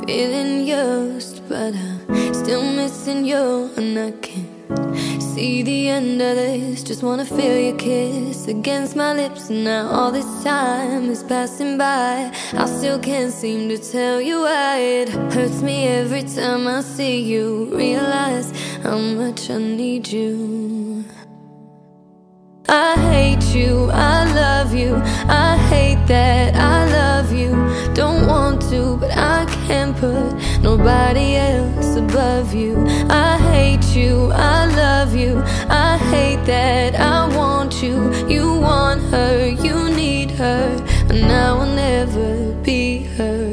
feeling used, but I'm still missing you. And I can't see the end of this. Just wanna feel your kiss against my lips. And now all this time is passing by, I still can't seem to tell you why. It hurts me every time I see you, realize how much I need you. I hate you, I love you, I hate that I love you. Don't want to, but I can't put nobody else above you. I hate you, I love you, I hate that I want you. You want her, you need her, and I will never be her.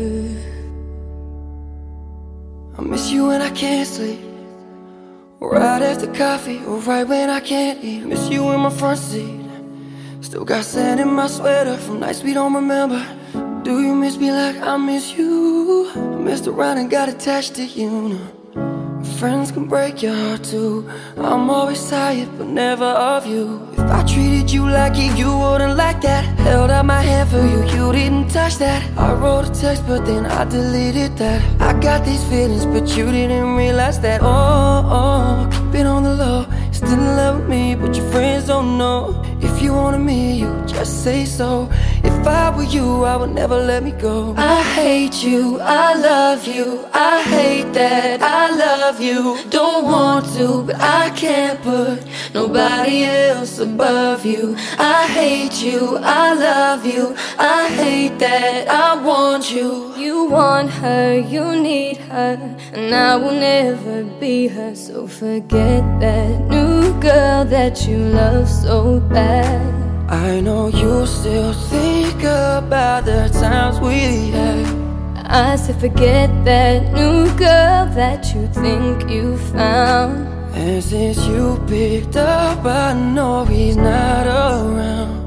I miss you when I can't sleep, right after coffee, or right when I can't eat. I miss you in my front seat, still got sand in my sweater from nights we don't remember. Do you miss me like I miss you? I messed around and got attached to you now. Friends can break your heart too. I'm always tired, but never of you. If I treated you like it, you wouldn't like that. Held out my hand for you, you didn't touch that. I wrote a text, but then I deleted that. I got these feelings, but you didn't realize that. Oh, keep it on the low. Still in love with me, but your friends don't know. If you wanted me, you just say so. If I were you, I would never let me go. I hate you, I love you, I hate that I love you. Don't want to, but I can't put nobody else above you. I hate you, I love you, I hate that I want you. You want her, you need her, and I will never be her. So forget that new girl that you love so bad. I know you still think about the times we had. I said forget that new girl that you think you found. And since you picked up, I know he's not around.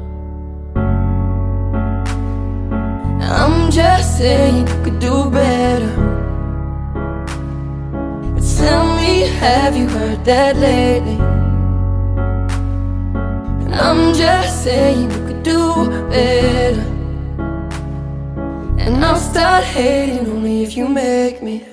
I'm just saying you could do better. Tell me, have you heard that lately? I'm just saying you could do better. And I'll start hating only if you make me.